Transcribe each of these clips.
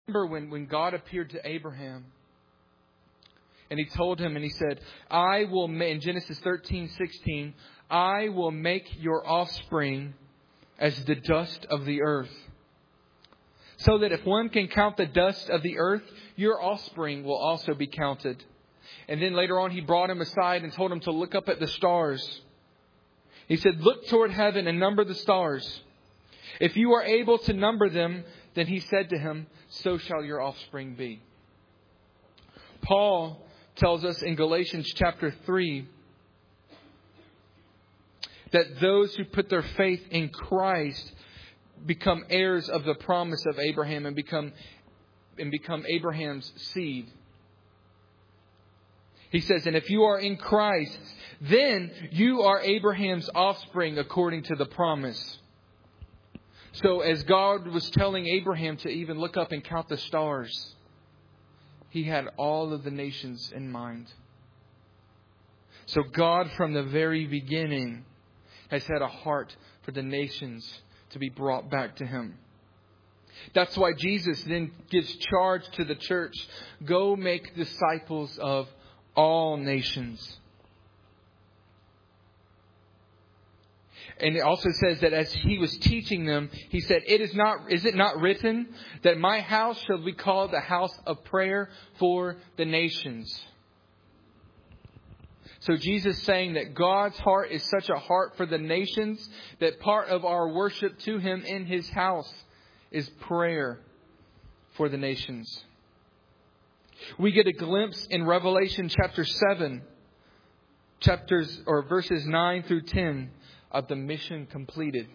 remember when God appeared to Abraham and He told him, and He said, I will, in Genesis 13:16, I will make your offspring as the dust of the earth. So that if one can count the dust of the earth, your offspring will also be counted. And then later on, He brought him aside and told him to look up at the stars. He said, look toward heaven and number the stars. If you are able to number them, then He said to him, so shall your offspring be. Paul tells us in Galatians chapter 3 that those who put their faith in Christ become heirs of the promise of Abraham and become Abraham's seed. He says, and if you are in Christ, then you are Abraham's offspring according to the promise. So as God was telling Abraham to even look up and count the stars, He had all of the nations in mind. So God from the very beginning has had a heart for the nations to be brought back to Him. That's why Jesus then gives charge to the church. Go make disciples of all nations. And it also says that as He was teaching them, He said, is it not written that my house shall be called the house of prayer for the nations? So Jesus saying that God's heart is such a heart for the nations that part of our worship to Him in His house is prayer for the nations. We get a glimpse in Revelation chapter 7, verses 9 through 10 of the mission completed.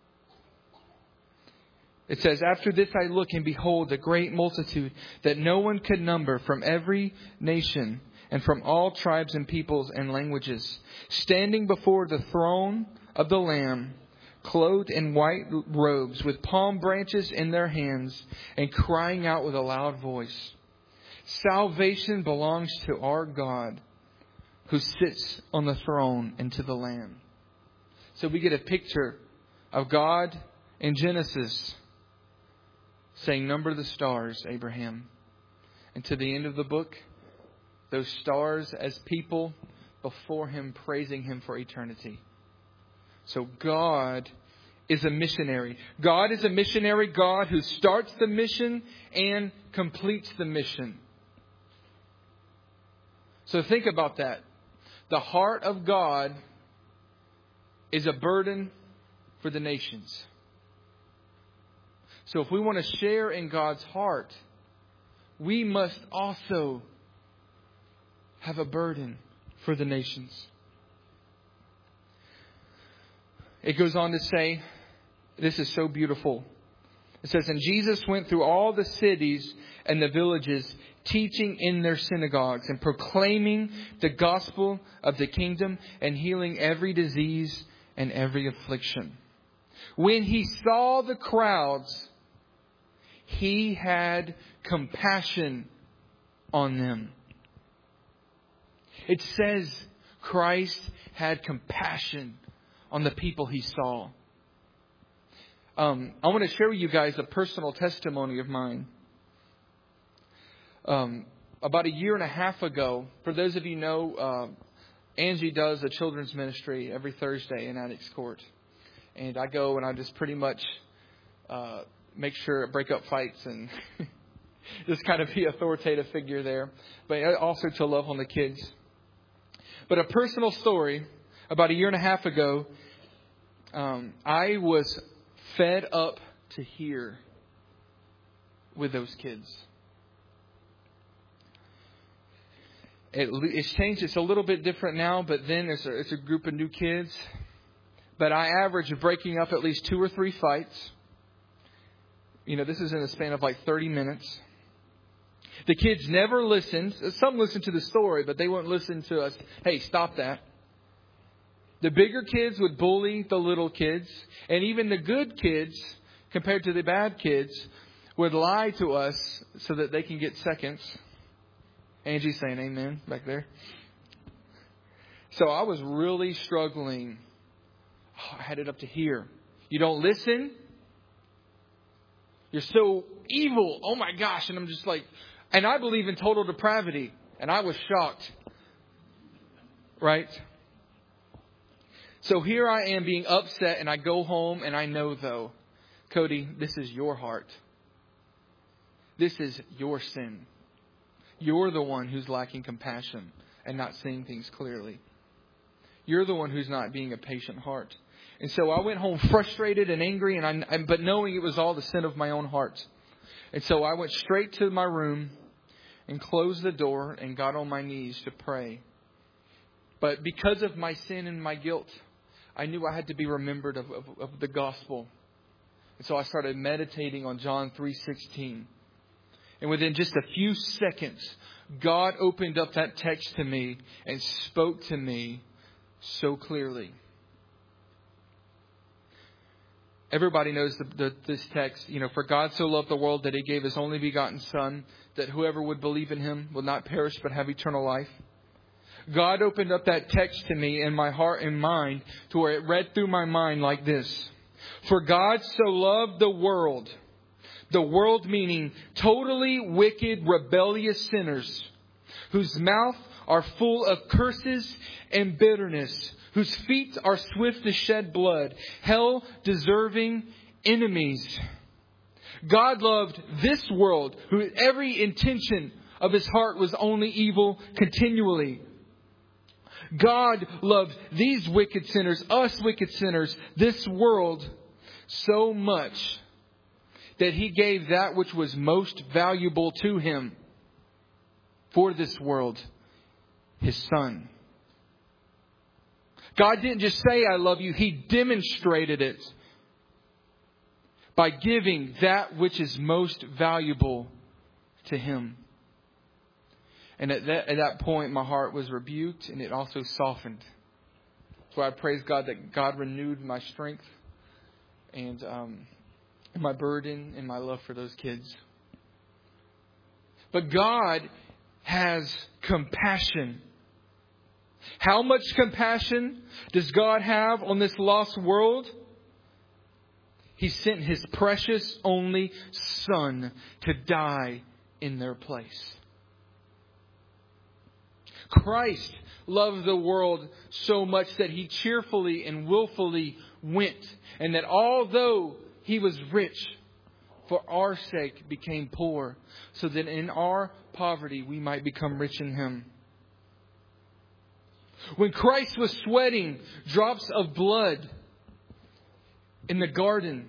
It says, after this I look and behold a great multitude that no one could number from every nation and from all tribes and peoples and languages, standing before the throne of the Lamb, clothed in white robes, with palm branches in their hands, and crying out with a loud voice, salvation belongs to our God, who sits on the throne, and to the Lamb. So we get a picture of God in Genesis saying, number the stars, Abraham. And to the end of the book, those stars as people before Him, praising Him for eternity. So God is a missionary. God is a missionary God who starts the mission and completes the mission. So think about that. The heart of God is a burden for the nations. So if we want to share in God's heart, we must also have a burden for the nations. It goes on to say, this is so beautiful. It says, and Jesus went through all the cities and the villages, teaching in their synagogues and proclaiming the gospel of the kingdom and healing every disease and every affliction. When He saw the crowds, He had compassion on them. It says Christ had compassion on the people He saw. I want to share with you guys a personal testimony of mine. About a year and a half ago, for those of you who know, Angie does a children's ministry every Thursday in Addicts Court. And I go and I just pretty much make sure I break up fights and just kind of be an authoritative figure there. But also to love on the kids. But a personal story, about a year and a half ago, I was fed up to here with those kids. It's changed. It's a little bit different now, but then it's a group of new kids. But I average breaking up at least 2 or 3 fights. You know, this is in the span of like 30 minutes. The kids never listened. Some listened to the story, but they wouldn't listen to us. Hey, stop that. The bigger kids would bully the little kids. And even the good kids, compared to the bad kids, would lie to us so that they can get seconds. Angie's saying amen back there. So I was really struggling. I had it up to here. You don't listen. You're so evil. Oh my gosh. And I'm just like, and I believe in total depravity. And I was shocked. Right? So here I am being upset, and I go home and I know, though, Cody, this is your heart. This is your sin. You're the one who's lacking compassion and not seeing things clearly. You're the one who's not being a patient heart. And so I went home frustrated and angry, but knowing it was all the sin of my own heart. And so I went straight to my room and closed the door and got on my knees to pray. But because of my sin and my guilt, I knew I had to be remembered of the gospel. And so I started meditating on John 3:16. And within just a few seconds, God opened up that text to me and spoke to me so clearly. Everybody knows this text. For God so loved the world that He gave His only begotten Son, that whoever would believe in Him will not perish but have eternal life. God opened up that text to me in my heart and mind to where it read through my mind like this. For God so loved the world meaning totally wicked, rebellious sinners, whose mouth are full of curses and bitterness, whose feet are swift to shed blood, hell-deserving enemies. God loved this world, whose every intention of His heart was only evil continually. God loved these wicked sinners, us wicked sinners, this world so much that He gave that which was most valuable to Him for this world, His Son. God didn't just say, I love you. He demonstrated it by giving that which is most valuable to Him. And at that point, my heart was rebuked and it also softened. So I praise God that God renewed my strength and my burden and my love for those kids. But God has compassion. How much compassion does God have on this lost world? He sent His precious only Son to die in their place. Christ loved the world so much that He cheerfully and willfully went. And that although He was rich, for our sake became poor, so that in our poverty we might become rich in Him. When Christ was sweating drops of blood in the garden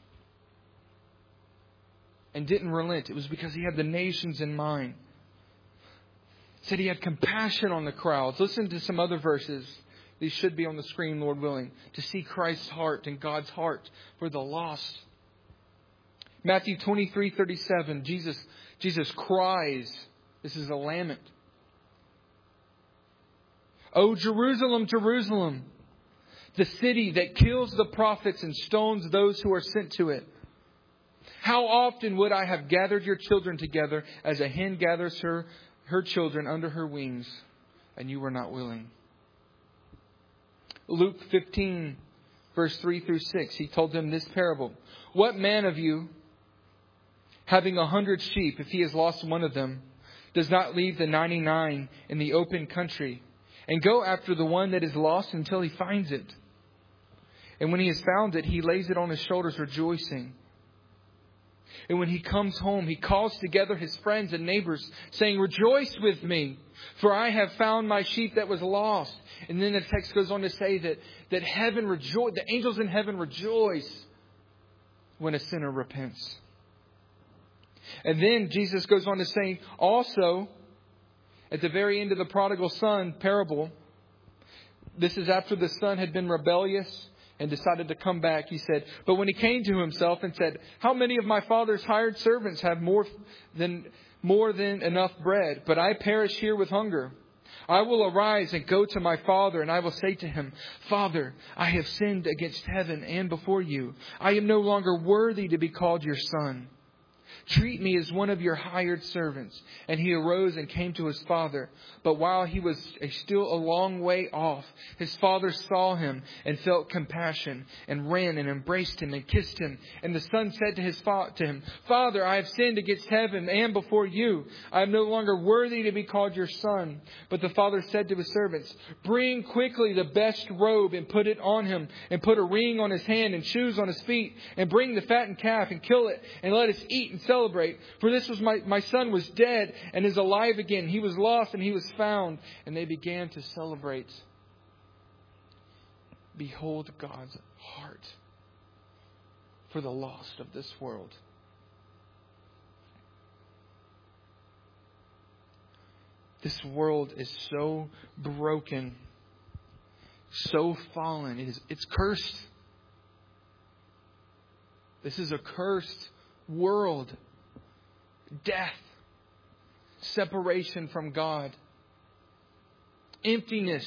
and didn't relent, it was because He had the nations in mind. Said He had compassion on the crowds. Listen to some other verses. These should be on the screen, Lord willing, to see Christ's heart and God's heart for the lost. Matthew 23:37, Jesus cries. This is a lament. O Jerusalem, Jerusalem, the city that kills the prophets and stones those who are sent to it. How often would I have gathered your children together as a hen gathers her children under her wings, and you were not willing. Luke 15, verse 3 through 6, He told them this parable. What man of you, having 100 sheep, if he has lost one of them, does not leave the 99 in the open country and go after the one that is lost until he finds it? And when he has found it, he lays it on his shoulders, rejoicing. And when he comes home, he calls together his friends and neighbors, saying, rejoice with me, for I have found my sheep that was lost. And then the text goes on to say that the angels in heaven rejoice when a sinner repents. And then Jesus goes on to say also, at the very end of the prodigal son parable, this is after the son had been rebellious and decided to come back. He said, but when he came to himself and said, how many of my father's hired servants have more than enough bread, but I perish here with hunger? I will arise and go to my father, and I will say to him, Father, I have sinned against heaven and before you. I am no longer worthy to be called your son. Treat me as one of your hired servants." And he arose and came to his father. But while he was still a long way off, his father saw him and felt compassion and ran and embraced him and kissed him. And the son said to him, "Father, I have sinned against heaven and before you. I am no longer worthy to be called your son." But the father said to his servants, "Bring quickly the best robe and put it on him, and put a ring on his hand and shoes on his feet, and bring the fattened calf and kill it, and let us eat and celebrate. For this was my son was dead and is alive again. He was lost and he was found." And they began to celebrate. Behold God's heart for the lost of this world. This world is so broken, so fallen. It's cursed. This is a cursed world. Death, separation from God, emptiness.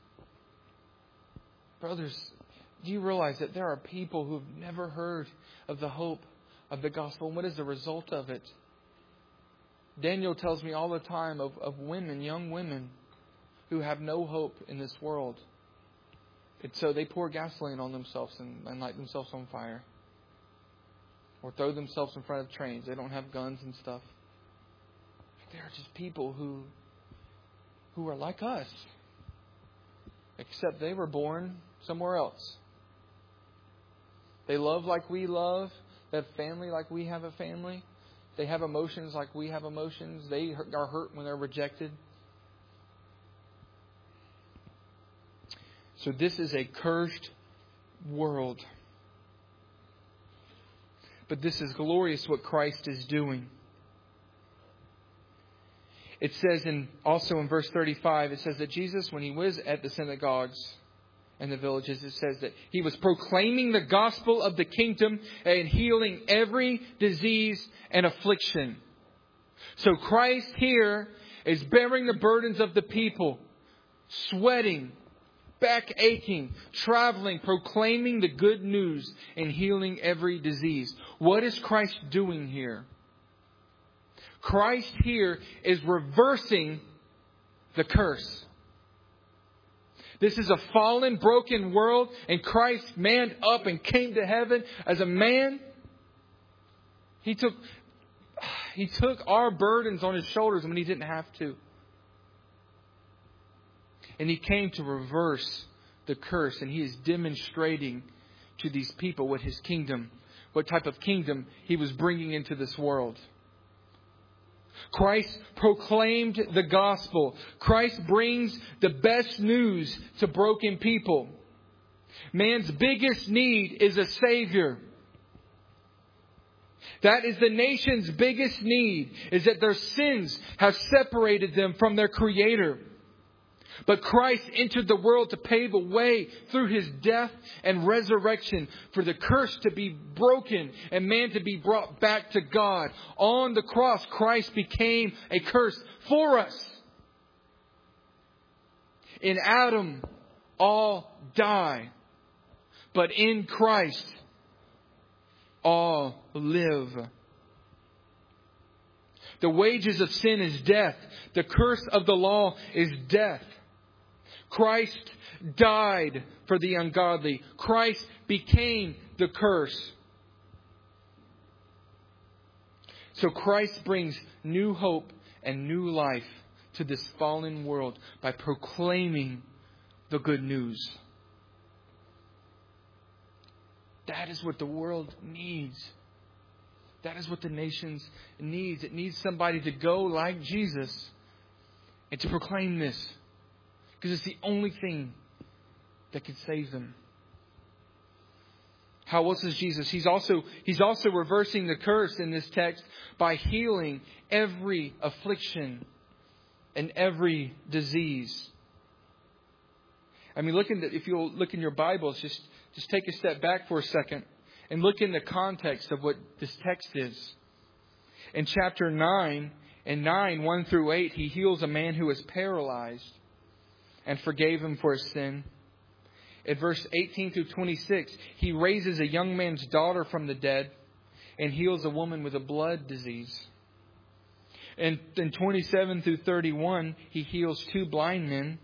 Brothers, do you realize that there are people who've never heard of the hope of the gospel? And what is the result of it? Daniel tells me all the time of women, young women, who have no hope in this world. And so they pour gasoline on themselves and light themselves on fire. Or throw themselves in front of trains. They don't have guns and stuff. There are just people who are like us. Except they were born somewhere else. They love like we love. They have family like we have a family. They have emotions like we have emotions. They are hurt when they're rejected. So this is a cursed world. But this is glorious what Christ is doing. It says also in verse 35, it says that Jesus, when he was at the synagogues and the villages, it says that he was proclaiming the gospel of the kingdom and healing every disease and affliction. So Christ here is bearing the burdens of the people, sweating, back aching, traveling, proclaiming the good news and healing every disease. What is Christ doing here? Christ here is reversing the curse. This is a fallen, broken world, and Christ manned up and came to heaven as a man. He took our burdens on his shoulders when he didn't have to. And he came to reverse the curse. And he is demonstrating to these people what his kingdom, what type of kingdom he was bringing into this world. Christ proclaimed the gospel. Christ brings the best news to broken people. Man's biggest need is a Savior. That is the nation's biggest need, is that their sins have separated them from their Creator. But Christ entered the world to pave a way through his death and resurrection for the curse to be broken and man to be brought back to God. On the cross, Christ became a curse for us. In Adam, all die. But in Christ, all live. The wages of sin is death. The curse of the law is death. Christ died for the ungodly. Christ became the curse. So Christ brings new hope and new life to this fallen world by proclaiming the good news. That is what the world needs. That is what the nations needs. It needs somebody to go like Jesus and to proclaim this. Because it's the only thing that could save them. How else is Jesus? He's also reversing the curse in this text by healing every affliction and every disease. I mean, if you'll look in your Bibles, just take a step back for a second and look in the context of what this text is. In chapter 9, 1 through 8, he heals a man who was paralyzed and forgave him for his sin. At verse 18 through 26, he raises a young man's daughter from the dead. and heals a woman with a blood disease. And in 27 through 31, He heals 2 blind men.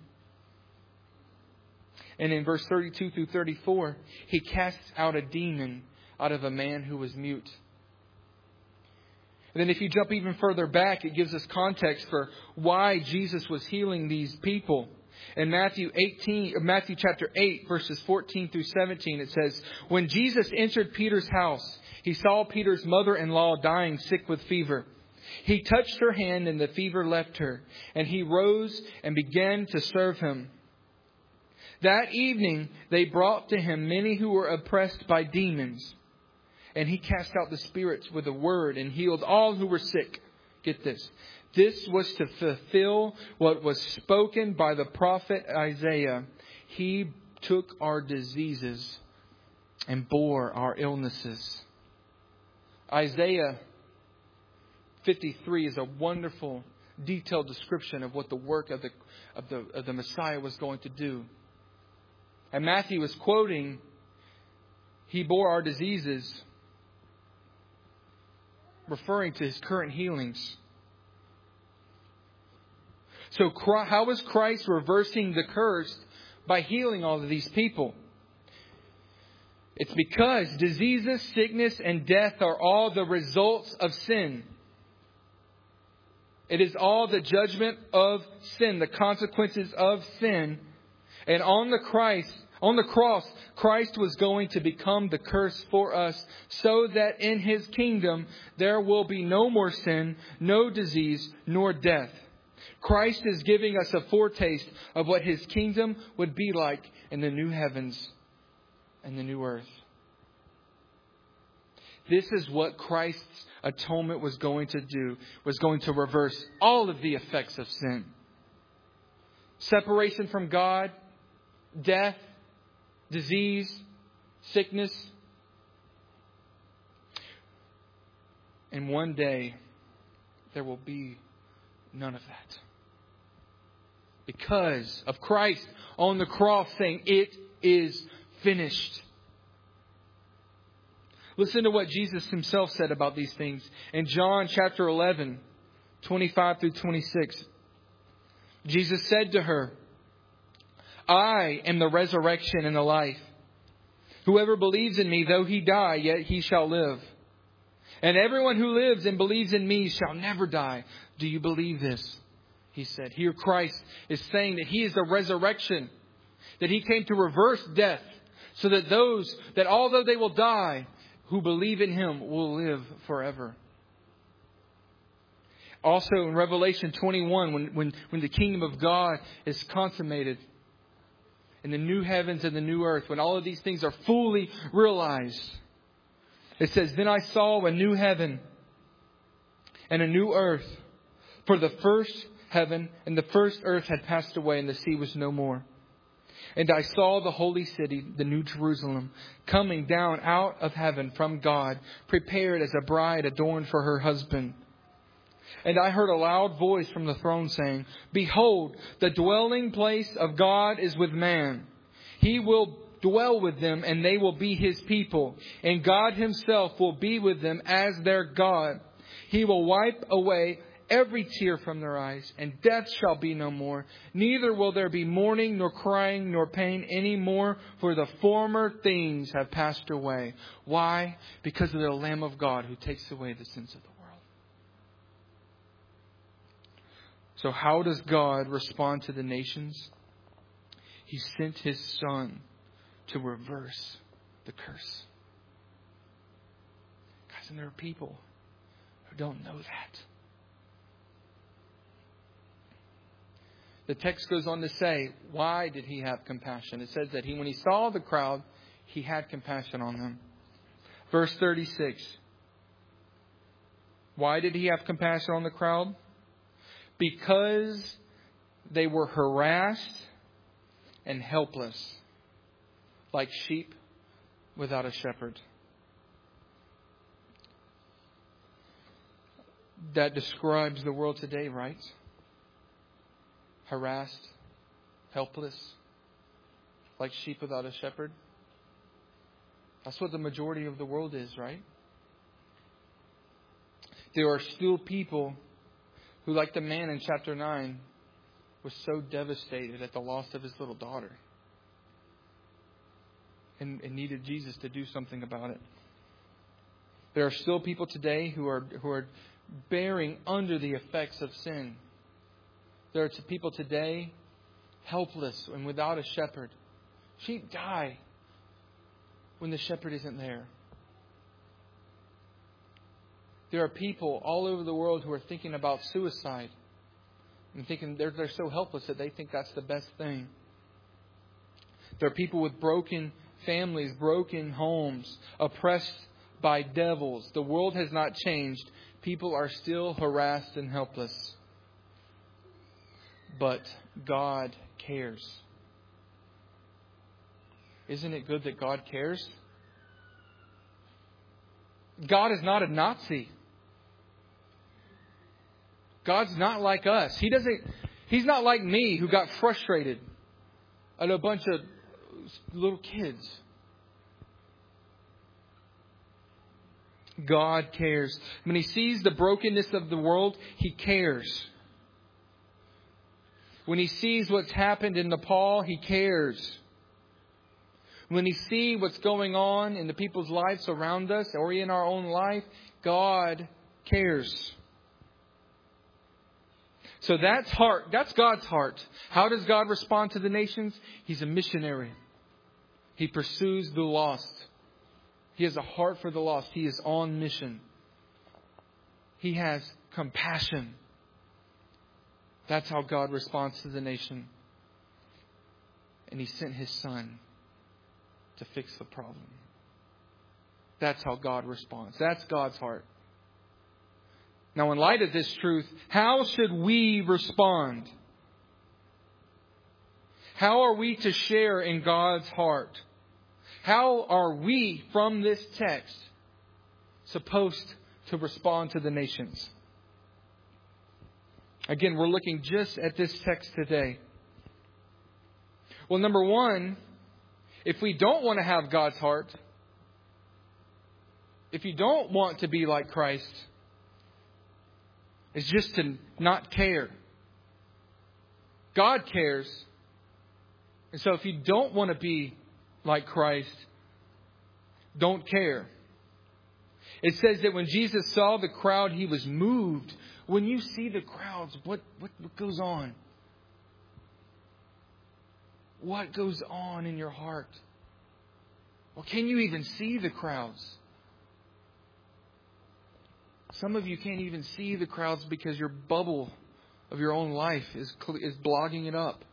And in verse 32 through 34, He casts out a demon out of a man who was mute. And then if you jump even further back, it gives us context for why Jesus was healing these people. In Matthew chapter 8, verses 14 through 17, it says, "When Jesus entered Peter's house, He saw Peter's mother-in-law dying sick with fever. He touched her hand and the fever left her, and He rose and began to serve him. That evening they brought to Him many who were oppressed by demons, and He cast out the spirits with a word and healed all who were sick." Get this. This was to fulfill what was spoken by the prophet Isaiah. He took our diseases and bore our illnesses. Isaiah 53 is a wonderful, detailed description of what the work of the Messiah was going to do. And Matthew is quoting, He bore our diseases, referring to His current healings. So how is Christ reversing the curse by healing all of these people? It's because diseases, sickness, and death are all the results of sin. It is all the judgment of sin, the consequences of sin. And on the cross, Christ was going to become the curse for us so that in His kingdom there will be no more sin, no disease, nor death. Christ is giving us a foretaste of what His kingdom would be like in the new heavens and the new earth. This is what Christ's atonement was going to do, was going to reverse all of the effects of sin. Separation from God, death, disease, sickness. And one day, there will be none of that. Because of Christ on the cross saying, "It is finished." Listen to what Jesus Himself said about these things. In John chapter 11, 25 through 26, Jesus said to her, "I am the resurrection and the life. Whoever believes in Me, though he die, yet he shall live. And everyone who lives and believes in Me shall never die." Do you believe this? He said. Here Christ is saying that He is the resurrection. That He came to reverse death. So that although they will die, who believe in Him will live forever. Also in Revelation 21, when the kingdom of God is consummated, in the new heavens and the new earth, when all of these things are fully realized, it says, "Then I saw a new heaven and a new earth. For the first heaven and the first earth had passed away, and the sea was no more. And I saw the holy city, the new Jerusalem, coming down out of heaven from God, prepared as a bride adorned for her husband. And I heard a loud voice from the throne saying, 'Behold, the dwelling place of God is with man. He will dwell with them, and they will be His people. And God Himself will be with them as their God. He will wipe away every tear from their eyes, and death shall be no more. Neither will there be mourning, nor crying, nor pain any more, for the former things have passed away.'" Why? Because of the Lamb of God who takes away the sins of the world. So how does God respond to the nations? He sent His Son to reverse the curse. Guys, and there are people who don't know that. The text goes on to say, why did He have compassion? It says that when He saw the crowd, He had compassion on them. Verse 36. Why did He have compassion on the crowd? Because they were harassed and helpless, like sheep without a shepherd. That describes the world today, right? Harassed, helpless, like sheep without a shepherd. That's what the majority of the world is, right? There are still people who, like the man in chapter 9, was so devastated at the loss of his little daughter and needed Jesus to do something about it. There are still people today who are bearing under the effects of sin. There are people today helpless and without a shepherd. Sheep die when the shepherd isn't there. There are people all over the world who are thinking about suicide and thinking they're so helpless that they think that's the best thing. There are people with broken families, broken homes, oppressed by devils. The world has not changed. People are still harassed and helpless. But God cares. Isn't it good that God cares? God is not a Nazi. God's not like us. He's not like me who got frustrated at a bunch of little kids. God cares. When He sees the brokenness of the world, He cares. When He sees what's happened in Nepal, He cares. When He sees what's going on in the people's lives around us or in our own life, God cares. So that's God's heart. How does God respond to the nations? He's a missionary. He pursues the lost. He has a heart for the lost. He is on mission. He has compassion. That's how God responds to the nation. And He sent His Son to fix the problem. That's how God responds. That's God's heart. Now, in light of this truth, how should we respond? How are we to share in God's heart? How are we, from this text, supposed to respond to the nations? Again, we're looking just at this text today. Well, number one, if we don't want to have God's heart, if you don't want to be like Christ, it's just to not care. God cares. And so if you don't want to be like Christ, don't care. It says that when Jesus saw the crowd, He was moved. When you see the crowds, what goes on? What goes on in your heart? Well, can you even see the crowds? Some of you can't even see the crowds because your bubble of your own life is blogging it up.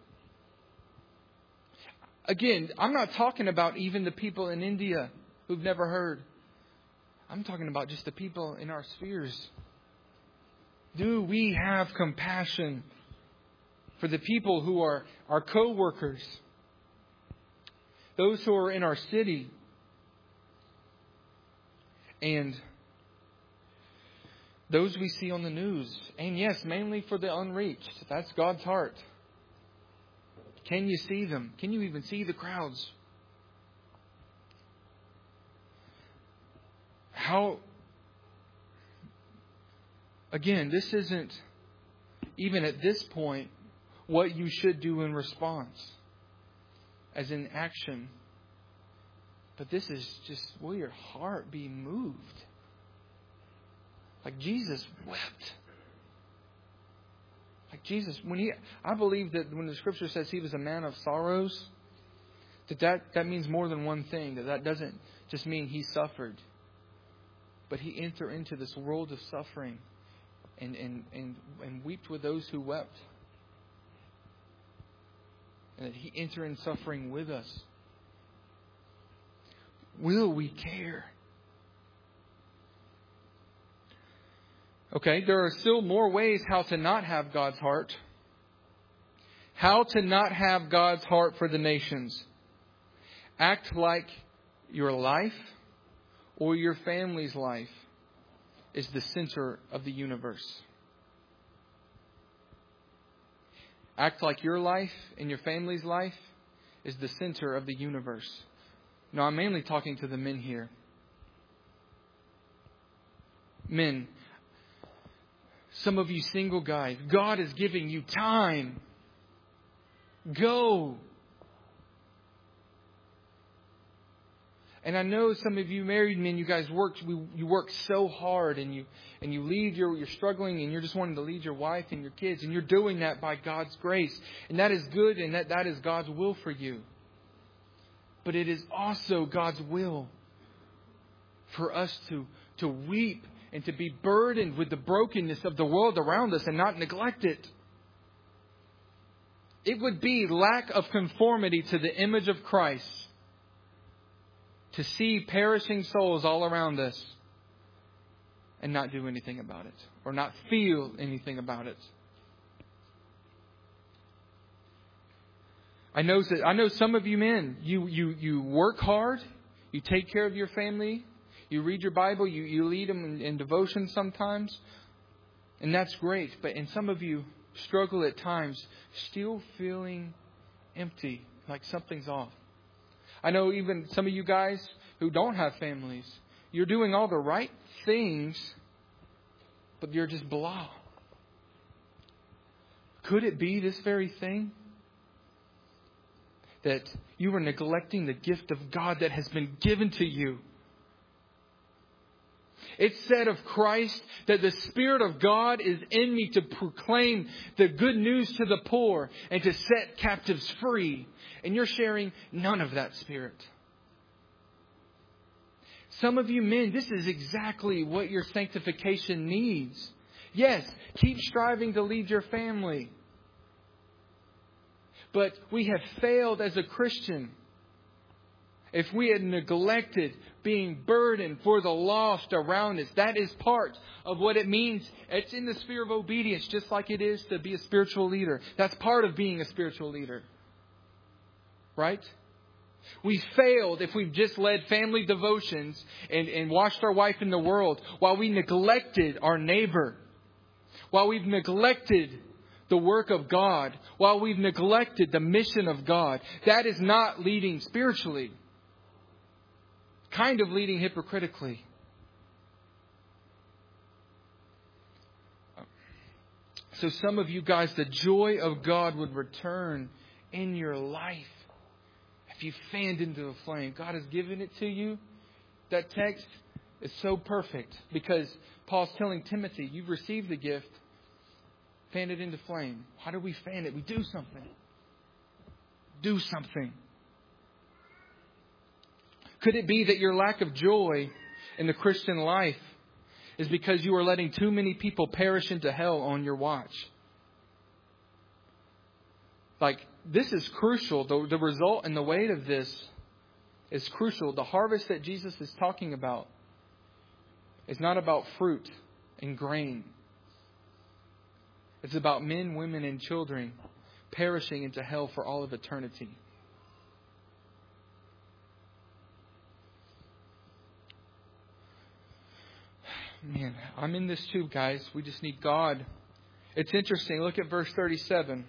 Again, I'm not talking about even the people in India who've never heard. I'm talking about just the people in our spheres. Do we have compassion for the people who are our co-workers? Those who are in our city? And those we see on the news. And yes, mainly for the unreached. That's God's heart. Can you see them? Can you even see the crowds? How? Again, this isn't, even at this point, what you should do in response, as in action. But this is just, will your heart be moved? Like Jesus wept. Like Jesus, I believe that when the Scripture says He was a man of sorrows, that means more than one thing. That doesn't just mean He suffered, but He entered into this world of suffering and wept with those who wept, and that He entered in suffering with us. Will we care? Okay, there are still more ways how to not have God's heart. How to not have God's heart for the nations. Act like your life or your family's life is the center of the universe. Act like your life and your family's life is the center of the universe. Now, I'm mainly talking to the men here. Men, Some of you single guys, God is giving you time. Go. And I know some of you married men, you guys you work so hard and you lead you're struggling and you're just wanting to lead your wife and your kids, and you're doing that by God's grace. And that is good, and that is God's will for you. But it is also God's will for us to weep and to be burdened with the brokenness of the world around us and not neglect it. It would be lack of conformity to the image of Christ to see perishing souls all around us and not do anything about it, or not feel anything about it. I know some of you men, you work hard, you take care of your family, you read your Bible, you lead them in devotion sometimes, and that's great. And some of you struggle at times still feeling empty, like something's off. I know even some of you guys who don't have families, you're doing all the right things, but you're just blah. Could it be this very thing? That you are neglecting the gift of God that has been given to you. It said of Christ that the Spirit of God is in me to proclaim the good news to the poor and to set captives free. And you're sharing none of that Spirit. Some of you men, this is exactly what your sanctification needs. Yes, keep striving to lead your family. But we have failed as a Christian if we had neglected being burdened for the lost around us. That is part of what it means. It's in the sphere of obedience, just like it is to be a spiritual leader. That's part of being a spiritual leader. Right? We failed if we've just led family devotions and watched our wife in the world while we neglected our neighbor, while we've neglected the work of God, while we've neglected the mission of God. That is not leading spiritually. Kind of leading hypocritically. So some of you guys, the joy of God would return in your life if you fanned into the flame. God has given it to you. That text is so perfect because Paul's telling Timothy, you've received the gift, fan it into flame. How do we fan it? We do something. Do something. Could it be that your lack of joy in the Christian life is because you are letting too many people perish into hell on your watch? Like, this is crucial. The result and the weight of this is crucial. The harvest that Jesus is talking about is not about fruit and grain. It's about men, women, and children perishing into hell for all of eternity. Man, I'm in this too, guys. We just need God. It's interesting. Look at verse 37.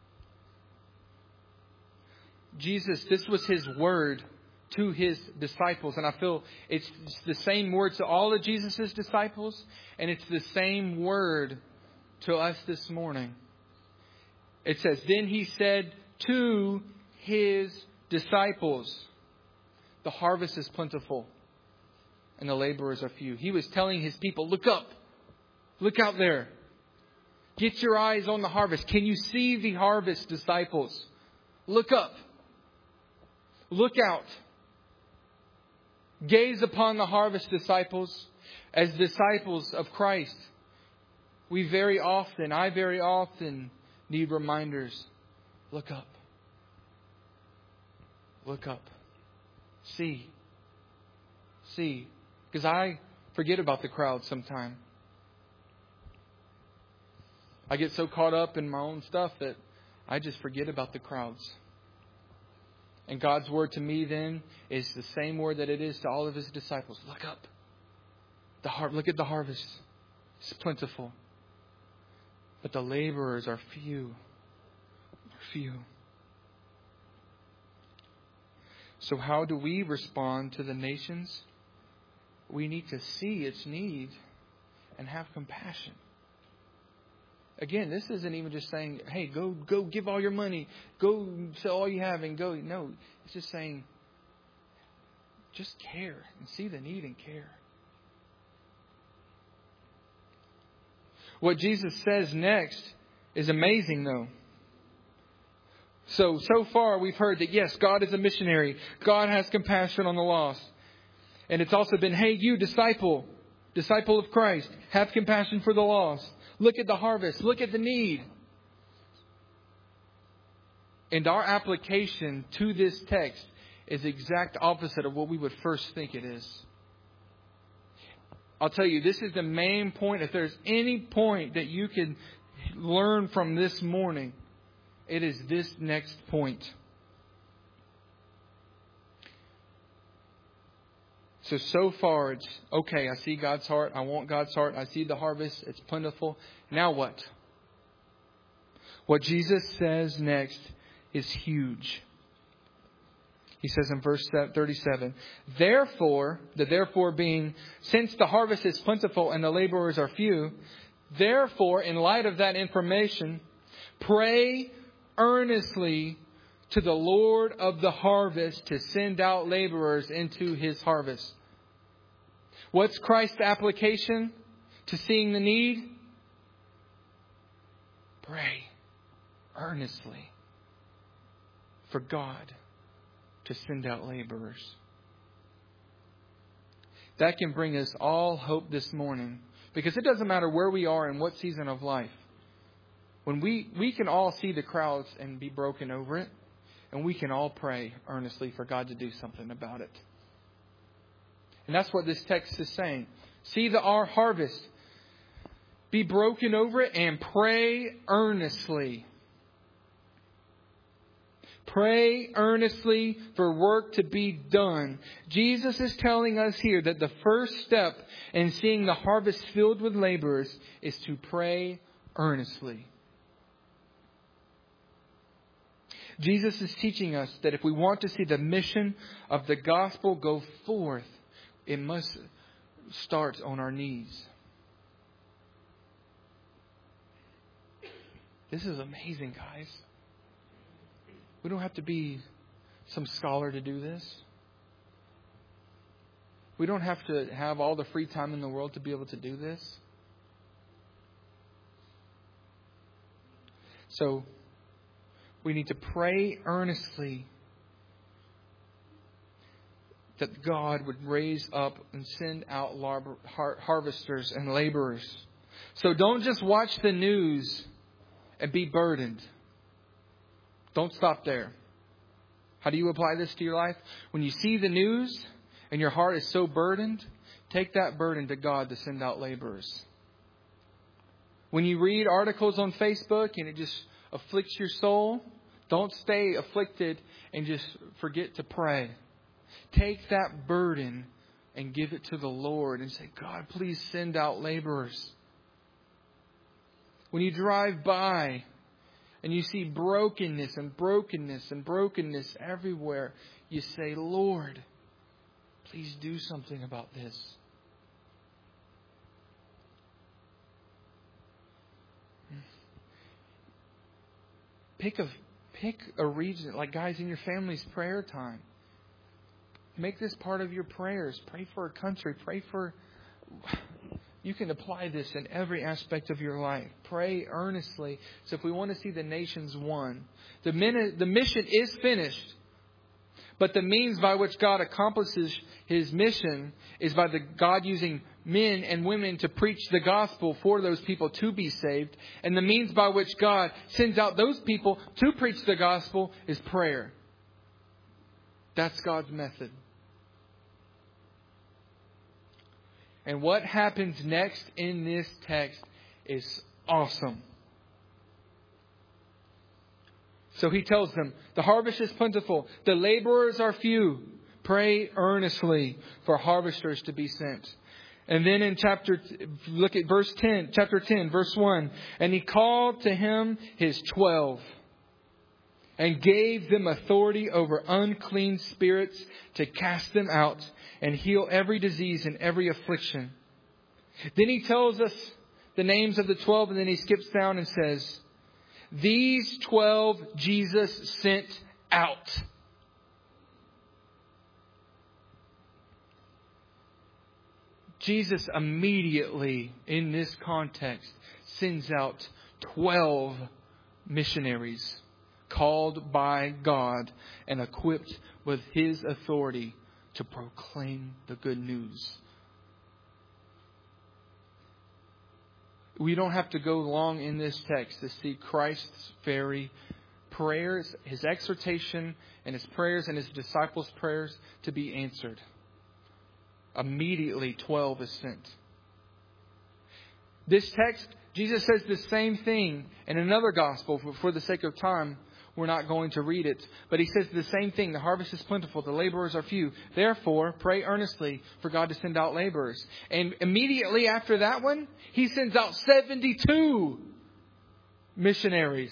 Jesus, this was His word to His disciples. And I feel it's the same word to all of Jesus' disciples. And it's the same word to us this morning. It says, then He said to His disciples, the harvest is plentiful and the laborers are few. He was telling His people, look up. Look out there. Get your eyes on the harvest. Can you see the harvest, disciples? Look up. Look out. Gaze upon the harvest, disciples. As disciples of Christ, I very often need reminders. Look up. Look up. See. Because I forget about the crowd sometime. I get so caught up in my own stuff that I just forget about the crowds. And God's word to me then is the same word that it is to all of His disciples. Look up. Look at the harvest. It's plentiful. But the laborers are few. So how do we respond to the nations? We need to see its need and have compassion. Again, this isn't even just saying, hey, go give all your money. Go sell all you have and go. No, it's just saying, just care and see the need and care. What Jesus says next is amazing, though. So far we've heard that, yes, God is a missionary. God has compassion on the lost. And it's also been, hey, you disciple of Christ, have compassion for the lost. Look at the harvest. Look at the need. And our application to this text is the exact opposite of what we would first think it is. I'll tell you, this is the main point. If there's any point that you can learn from this morning, it is this next point. So far it's, okay, I see God's heart. I want God's heart. I see the harvest. It's plentiful. Now what? What Jesus says next is huge. He says in verse 37, therefore, the therefore being, since the harvest is plentiful and the laborers are few, therefore, in light of that information, pray earnestly to the Lord of the harvest to send out laborers into His harvest. What's Christ's application to seeing the need? Pray earnestly for God to send out laborers. That can bring us all hope this morning, because it doesn't matter where we are and what season of life. When we can all see the crowds and be broken over it, and we can all pray earnestly for God to do something about it. And that's what this text is saying. See our harvest. Be broken over it and pray earnestly. Pray earnestly for work to be done. Jesus is telling us here that the first step in seeing the harvest filled with laborers is to pray earnestly. Jesus is teaching us that if we want to see the mission of the gospel go forth, it must start on our knees. This is amazing, guys. We don't have to be some scholar to do this. We don't have to have all the free time in the world to be able to do this. So, we need to pray earnestly that God would raise up and send out harvesters and laborers. So don't just watch the news and be burdened. Don't stop there. How do you apply this to your life? When you see the news and your heart is so burdened, take that burden to God to send out laborers. When you read articles on Facebook and it just afflicts your soul, don't stay afflicted and just forget to pray. Take that burden and give it to the Lord and say, God, please send out laborers. When you drive by and you see brokenness and brokenness and brokenness everywhere, you say, Lord, please do something about this. Pick a region, like guys, in your family's prayer time. Make this part of your prayers. Pray for a country. Pray for... You can apply this in every aspect of your life. Pray earnestly. So if we want to see the nations won, the mission is finished. But the means by which God accomplishes His mission is by God using men and women to preach the gospel for those people to be saved. And the means by which God sends out those people to preach the gospel is prayer. That's God's method. And what happens next in this text is awesome. So He tells them, the harvest is plentiful, the laborers are few. Pray earnestly for harvesters to be sent. And then in look at verse 10, chapter 10, verse 1. And He called to Him His 12 and gave them authority over unclean spirits to cast them out and heal every disease and every affliction. Then He tells us the names of the 12, and then he skips down and says, these 12 Jesus sent out. Jesus immediately, in this context, sends out 12 missionaries called by God and equipped with His authority to proclaim the good news. We don't have to go long in this text to see Christ's very prayers, His exhortation and His prayers and His disciples' prayers to be answered. Immediately 12 is sent. This text, Jesus says the same thing in another gospel. For the sake of time, we're not going to read it. But He says the same thing. The harvest is plentiful. The laborers are few. Therefore, pray earnestly for God to send out laborers. And immediately after that one, He sends out 72 missionaries.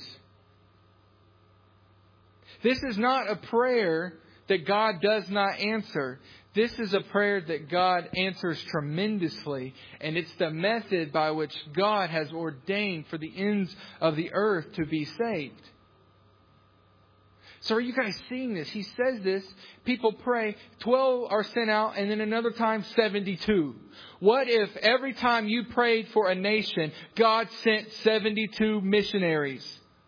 This is not a prayer that God does not answer. This is a prayer that God answers tremendously. And it's the method by which God has ordained for the ends of the earth to be saved. So are you guys seeing this? He says this. People pray. 12 are sent out. And then another time 72. What if every time you prayed for a nation, God sent 72 missionaries?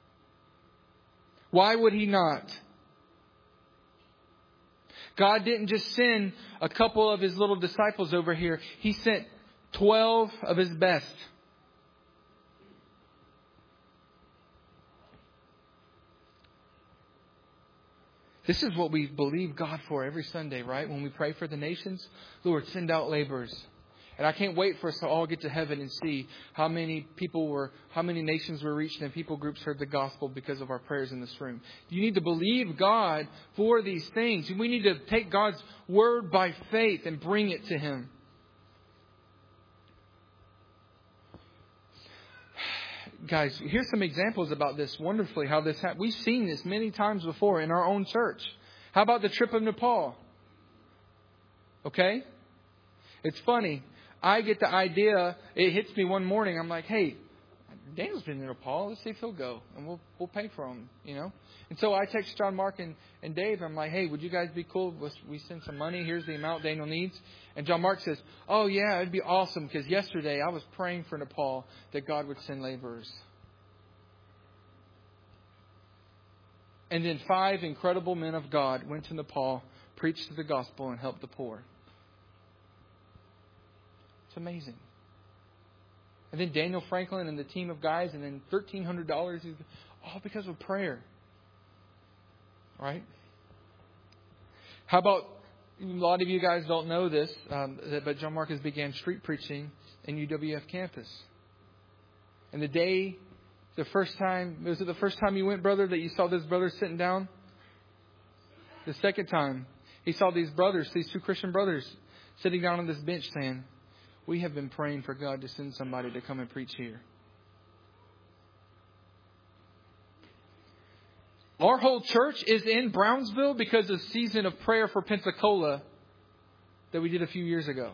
Why would He not? God didn't just send a couple of His little disciples over here. He sent 12 of His best. This is what we believe God for every Sunday, right? When we pray for the nations, Lord, send out laborers. And I can't wait for us to all get to heaven and see how many nations were reached and people groups heard the gospel because of our prayers in this room. You need to believe God for these things. We need to take God's word by faith and bring it to Him. Guys, here's some examples about this wonderfully, how this happened. We've seen this many times before in our own church. How about the trip of Nepal? Okay? It's funny. I get the idea. It hits me one morning. I'm like, hey, Daniel's been in Nepal. Let's see if he'll go. And we'll pay for him, you know. And so I text John Mark and Dave. I'm like, hey, would you guys be cool if we send some money? Here's the amount Daniel needs. And John Mark says, oh, yeah, it'd be awesome. Because yesterday I was praying for Nepal that God would send laborers. And then 5 incredible men of God went to Nepal, preached the gospel, and helped the poor. It's amazing. And then Daniel Franklin and the team of guys, and then $1,300, all because of prayer. Right? How about, a lot of you guys don't know this, but John Marcus began street preaching in UWF campus. And the first time you went, brother, that you saw this brother sitting down? The second time, he saw these 2 Christian brothers, sitting down on this bench saying, we have been praying for God to send somebody to come and preach here. Our whole church is in Brownsville because of Season of Prayer for Pensacola that we did a few years ago.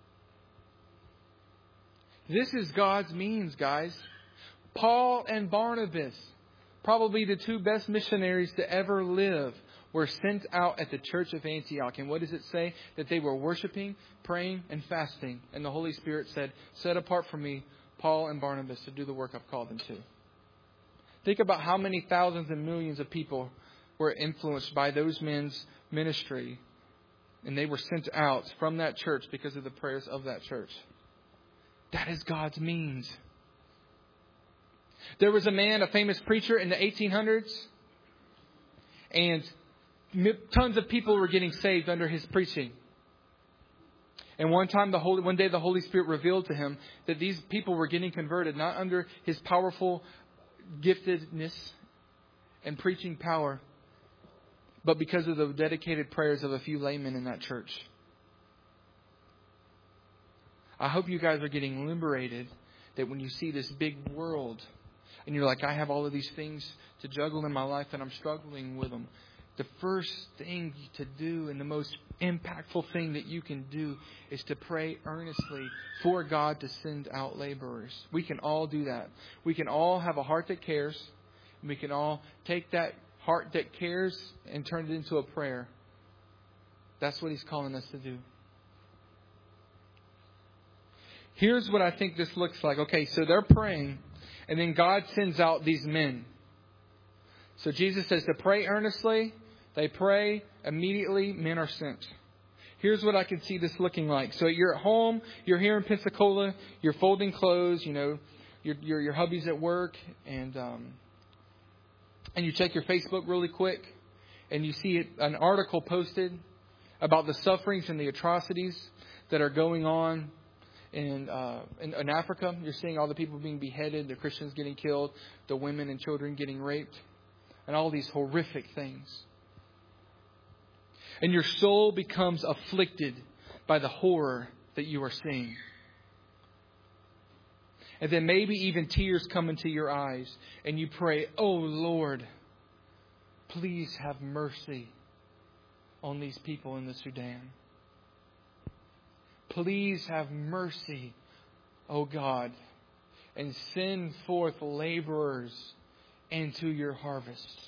This is God's means, guys. Paul and Barnabas, probably the 2 best missionaries to ever live, were sent out at the church of Antioch. And what does it say? That they were worshiping, praying, and fasting. And the Holy Spirit said, set apart for me Paul and Barnabas to do the work I've called them to. Think about how many thousands and millions of people were influenced by those men's ministry. And they were sent out from that church because of the prayers of that church. That is God's means. There was a famous preacher in the 1800s. And tons of people were getting saved under his preaching. And one day the Holy Spirit revealed to him that these people were getting converted, not under his powerful giftedness and preaching power, but because of the dedicated prayers of a few laymen in that church. I hope you guys are getting liberated, that when you see this big world and you're like, I have all of these things to juggle in my life and I'm struggling with them. the first thing to do and the most impactful thing that you can do is to pray earnestly for God to send out laborers. We can all do that. We can all have a heart that cares. And we can all take that heart that cares and turn it into a prayer. That's what He's calling us to do. Here's what I think this looks like. Okay, so they're praying, and then God sends out these men. So Jesus says to pray earnestly. They pray. Immediately, men are sent. Here's what I can see this looking like. So you're at home. You're here in Pensacola. You're folding clothes. You know, your hubby's at work, and you check your Facebook really quick, and you see an article posted about the sufferings and the atrocities that are going on in Africa. You're seeing all the people being beheaded, the Christians getting killed, the women and children getting raped, and all these horrific things. And your soul becomes afflicted by the horror that you are seeing. And then maybe even tears come into your eyes, and you pray, "Oh Lord, please have mercy on these people in the Sudan. Please have mercy, oh God, and send forth laborers into your harvest."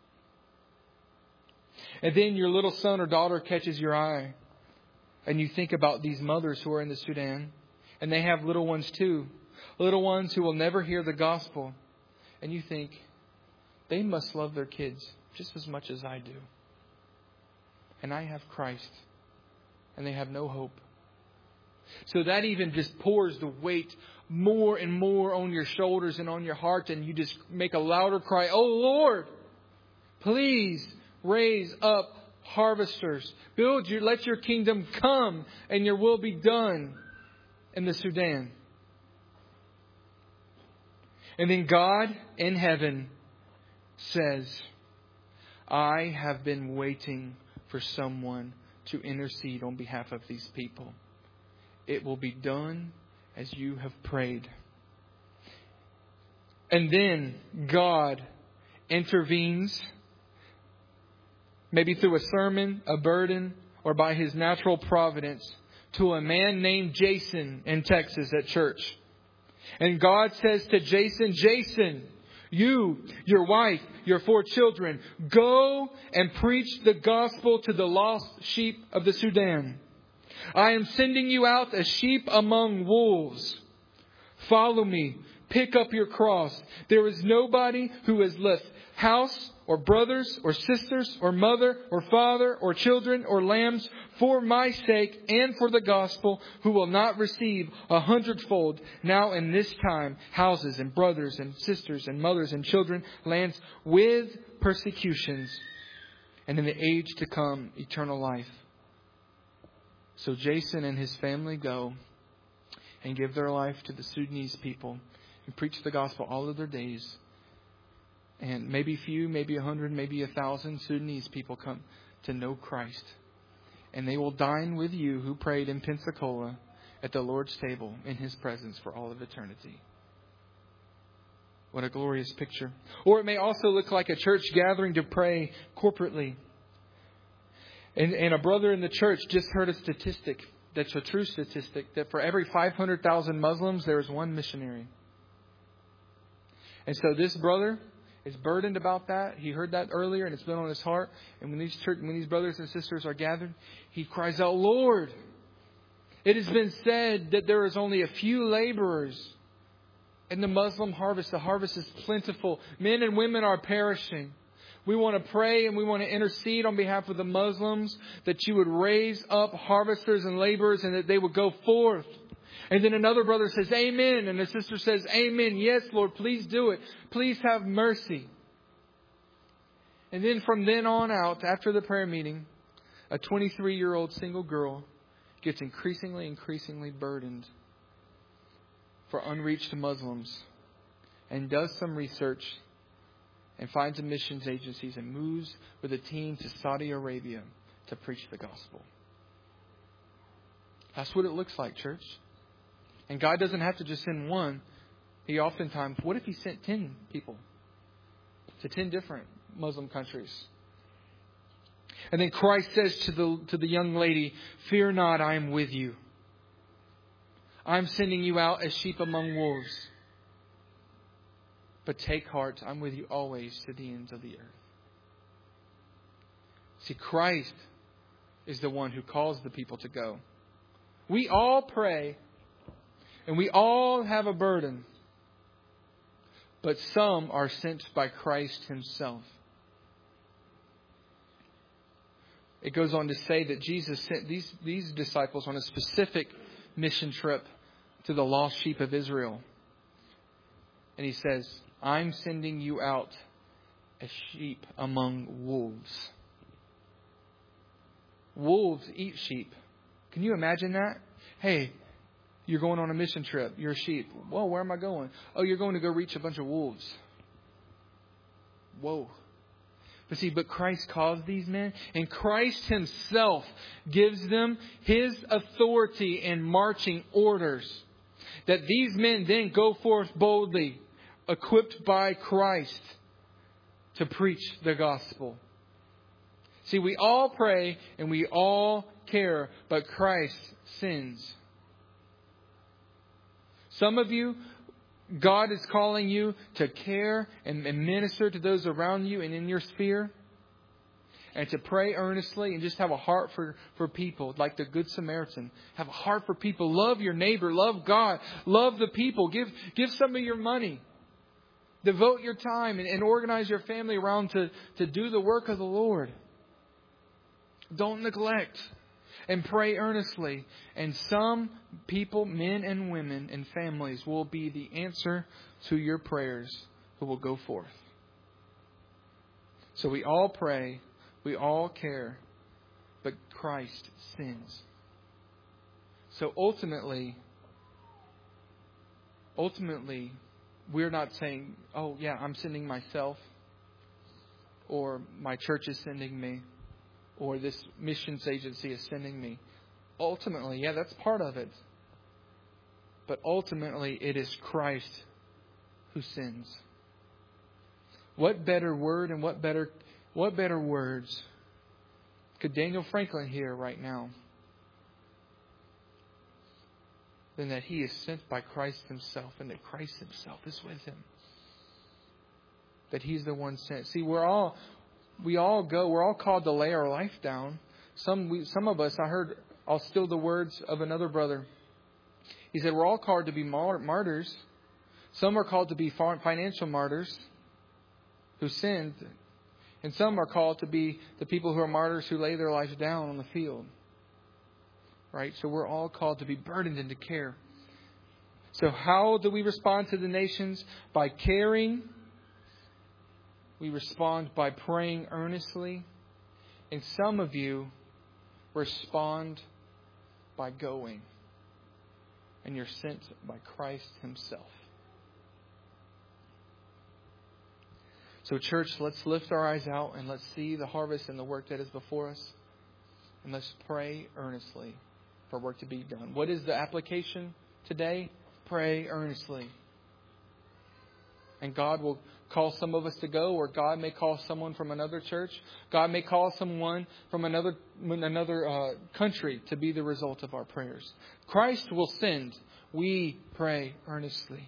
And then your little son or daughter catches your eye, and you think about these mothers who are in the Sudan, and they have little ones too, little ones who will never hear the gospel. And you think, they must love their kids just as much as I do. And I have Christ, and they have no hope. So that even just pours the weight more and more on your shoulders and on your heart, and you just make a louder cry, "Oh Lord, please raise up harvesters. Let your kingdom come and your will be done in the Sudan." And then God in heaven says, "I have been waiting for someone to intercede on behalf of these people. It will be done as you have prayed." And then God intervenes, maybe through a sermon, a burden, or by His natural providence, to a man named Jason in Texas at church. And God says to Jason, "Jason, you, your wife, your 4 children, go and preach the gospel to the lost sheep of the Sudan. I am sending you out as sheep among wolves. Follow me. Pick up your cross. There is nobody who has left house or brothers or sisters or mother or father or children or lambs for my sake and for the gospel who will not receive 100-fold now in this time houses and brothers and sisters and mothers and children, lands with persecutions, and in the age to come eternal life." So Jason and his family go and give their life to the Sudanese people and preach the gospel all of their days. And maybe few, maybe 100, maybe 1,000 Sudanese people come to know Christ. And they will dine with you who prayed in Pensacola at the Lord's table in His presence for all of eternity. What a glorious picture. Or it may also look like a church gathering to pray corporately. And a brother in the church just heard a statistic that's a true statistic, that for every 500,000 Muslims, there is one missionary. And so this brother is burdened about that. He heard that earlier, and it's been on his heart. And when these brothers and sisters are gathered, he cries out, "Lord, it has been said that there is only a few laborers in the Muslim harvest. The harvest is plentiful. Men and women are perishing. We want to pray and we want to intercede on behalf of the Muslims that you would raise up harvesters and laborers and that they would go forth." And then another brother says, "Amen." And the sister says, "Amen. Yes, Lord, please do it. Please have mercy." And then from then on out, after the prayer meeting, a 23-year-old single girl gets increasingly burdened for unreached Muslims and does some research and finds a missions agencies and moves with a team to Saudi Arabia to preach the gospel. That's what it looks like, church. And God doesn't have to just send one. He oftentimes, what if He sent 10 people to 10 different Muslim countries? And then Christ says to the young lady, "Fear not, I am with you. I'm sending you out as sheep among wolves. But take heart, I'm with you always to the ends of the earth." See, Christ is the one who calls the people to go. We all pray and we all have a burden. But some are sent by Christ Himself. It goes on to say that Jesus sent these disciples on a specific mission trip to the lost sheep of Israel. And He says, "I'm sending you out as sheep among wolves." Wolves eat sheep. Can you imagine that? Hey, you're going on a mission trip. You're a sheep. Whoa, where am I going? Oh, you're going to go reach a bunch of wolves. Whoa. But Christ calls these men, and Christ Himself gives them His authority and marching orders, that these men then go forth boldly, equipped by Christ to preach the gospel. See, we all pray and we all care, but Christ sends. Some of you, God is calling you to care and minister to those around you and in your sphere. And to pray earnestly and just have a heart for people, like the Good Samaritan. Have a heart for people. Love your neighbor. Love God. Love the people. Give some of your money. Devote your time and organize your family around to do the work of the Lord. Don't neglect. And pray earnestly. And some people, men and women and families, will be the answer to your prayers who will go forth. So we all pray. We all care. But Christ sends. So ultimately, we're not saying, "Oh yeah, I'm sending myself," or "My church is sending me," or "This missions agency is sending me." Ultimately, yeah, that's part of it. But ultimately, it is Christ who sends. What better word and what better words could Daniel Franklin hear right now than that he is sent by Christ Himself and that Christ Himself is with him? That He's the one sent. See, we all go. We're all called to lay our life down. Some of us, I'll steal the words of another brother. He said, we're all called to be martyrs. Some are called to be financial martyrs who sinned. And some are called to be the people who are martyrs who lay their lives down on the field. Right? So we're all called to be burdened and to care. So how do we respond to the nations? By caring. We respond by praying earnestly. And some of you respond by going. And you're sent by Christ Himself. So church, let's lift our eyes out and let's see the harvest and the work that is before us. And let's pray earnestly for work to be done. What is the application today? Pray earnestly. And God will call some of us to go, or God may call someone from another church. God may call someone from another country to be the result of our prayers. Christ will send. We pray earnestly.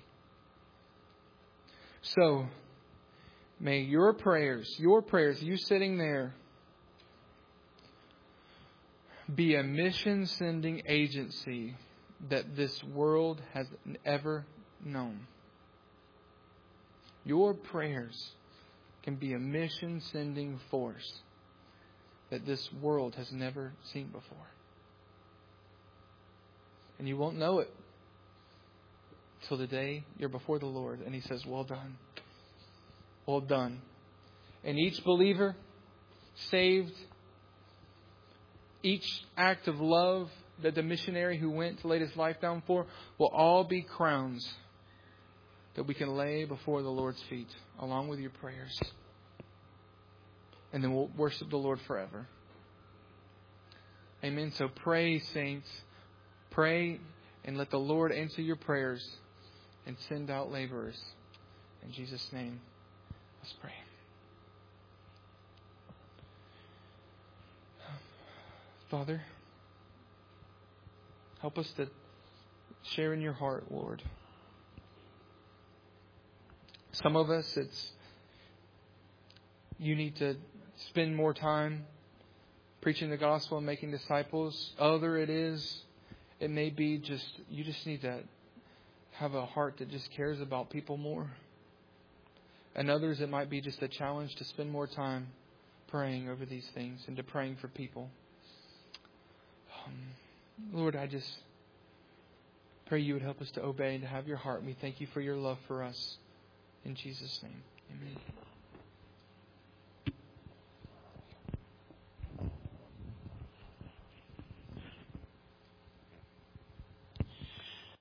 So, may your prayers, you sitting there, be a mission-sending agency that this world has ever known. Your prayers can be a mission-sending force that this world has never seen before. And you won't know it till the day you're before the Lord and He says, "Well done. Well done." And each believer saved, each act of love that the missionary who went to lay his life down for, will all be crowns that we can lay before the Lord's feet, along with your prayers. And then we'll worship the Lord forever. Amen. So pray, saints. Pray and let the Lord answer your prayers and send out laborers. In Jesus' name, let's pray. Father, help us to share in your heart, Lord. Some of us, you need to spend more time preaching the gospel and making disciples. Other it may be you just need to have a heart that just cares about people more. And others, it might be just a challenge to spend more time praying over these things and to praying for people. Lord, I just pray you would help us to obey and to have your heart. We thank you for your love for us. In Jesus' name, amen.